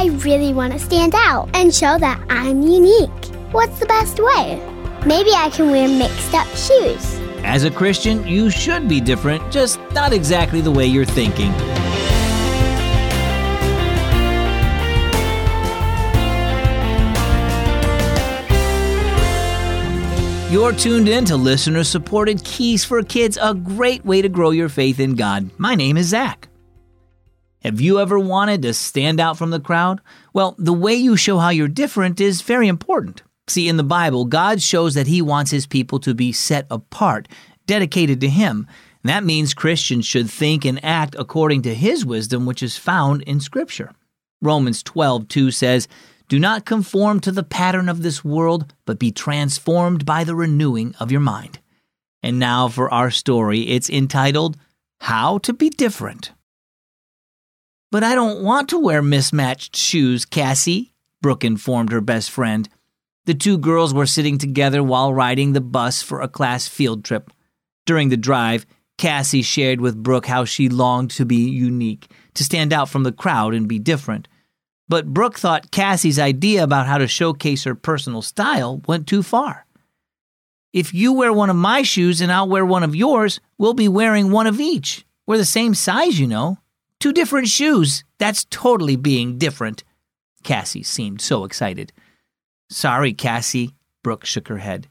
I really want to stand out and show that I'm unique. What's the best way? Maybe I can wear mixed-up shoes. As a Christian, you should be different, just not exactly the way you're thinking. You're tuned in to listener-supported Keys for Kids, a great way to grow your faith in God. My name is Zach. Have you ever wanted to stand out from the crowd? Well, the way you show how you're different is very important. See, in the Bible, God shows that He wants His people to be set apart, dedicated to Him. And that means Christians should think and act according to His wisdom, which is found in Scripture. Romans 12:2 says, "Do not conform to the pattern of this world, but be transformed by the renewing of your mind." And now for our story. It's entitled, How to Be Different. "But I don't want to wear mismatched shoes, Cassie," Brooke informed her best friend. The two girls were sitting together while riding the bus for a class field trip. During the drive, Cassie shared with Brooke how she longed to be unique, to stand out from the crowd and be different. But Brooke thought Cassie's idea about how to showcase her personal style went too far. "If you wear one of my shoes and I'll wear one of yours, we'll be wearing one of each. We're the same size, you know. 2 different shoes. That's totally being different." Cassie seemed so excited. "Sorry, Cassie," Brooke shook her head.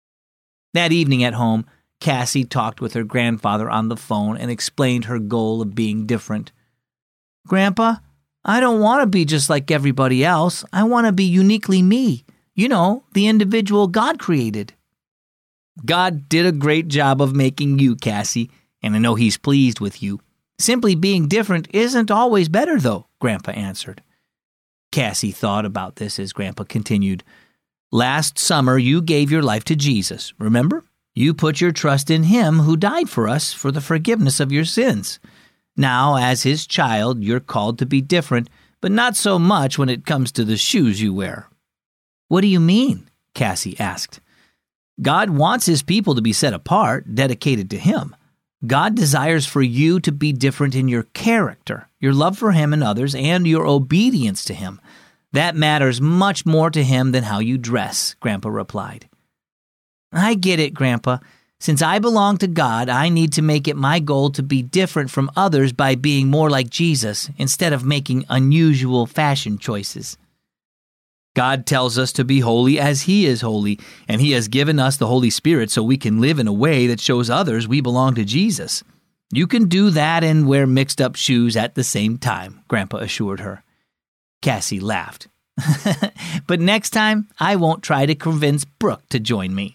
That evening at home, Cassie talked with her grandfather on the phone and explained her goal of being different. "Grandpa, I don't want to be just like everybody else. I want to be uniquely me. You know, the individual God created." "God did a great job of making you, Cassie, and I know He's pleased with you. Simply being different isn't always better, though," Grandpa answered. Cassie thought about this as Grandpa continued. "Last summer, you gave your life to Jesus, remember? You put your trust in Him who died for us for the forgiveness of your sins. Now, as His child, you're called to be different, but not so much when it comes to the shoes you wear." "What do you mean?" Cassie asked. "God wants His people to be set apart, dedicated to Him. God desires for you to be different in your character, your love for Him and others, and your obedience to Him. That matters much more to Him than how you dress," Grandpa replied. "I get it, Grandpa. Since I belong to God, I need to make it my goal to be different from others by being more like Jesus instead of making unusual fashion choices." God tells us to be holy as He is holy, and He has given us the Holy Spirit so we can live in a way that shows others we belong to Jesus. You can do that and wear mixed-up shoes at the same time, Grandpa assured her. Cassie laughed. "But next time, I won't try to convince Brooke to join me."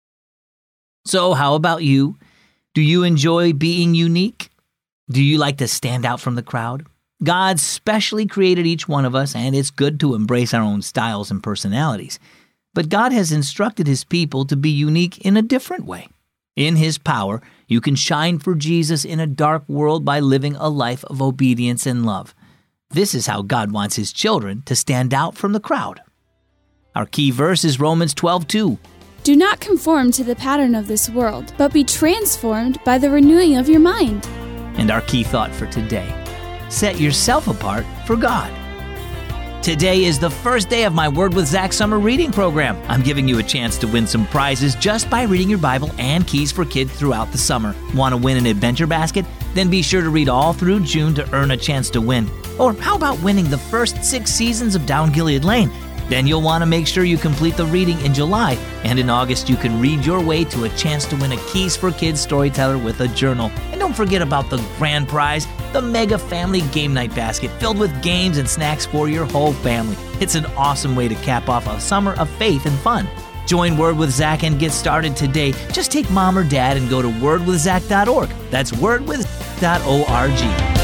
So how about you? Do you enjoy being unique? Do you like to stand out from the crowd? God specially created each one of us, and it's good to embrace our own styles and personalities. But God has instructed His people to be unique in a different way. In His power, you can shine for Jesus in a dark world by living a life of obedience and love. This is how God wants His children to stand out from the crowd. Our key verse is Romans 12:2. "Do not conform to the pattern of this world, but be transformed by the renewing of your mind." And our key thought for today: set yourself apart for God. Today is the first day of my Word with Zach summer reading program. I'm giving you a chance to win some prizes just by reading your Bible and Keys for Kids throughout the summer. Want to win an adventure basket? Then be sure to read all through June to earn a chance to win. Or how about winning the first 6 seasons of Down Gilead Lane? Then you'll want to make sure you complete the reading in July. And in August, you can read your way to a chance to win a Keys for Kids storyteller with a journal. And don't forget about the grand prize, the Mega Family Game Night Basket, filled with games and snacks for your whole family. It's an awesome way to cap off a summer of faith and fun. Join Word with Zach and get started today. Just take Mom or Dad and go to wordwithzach.org. That's wordwith.org.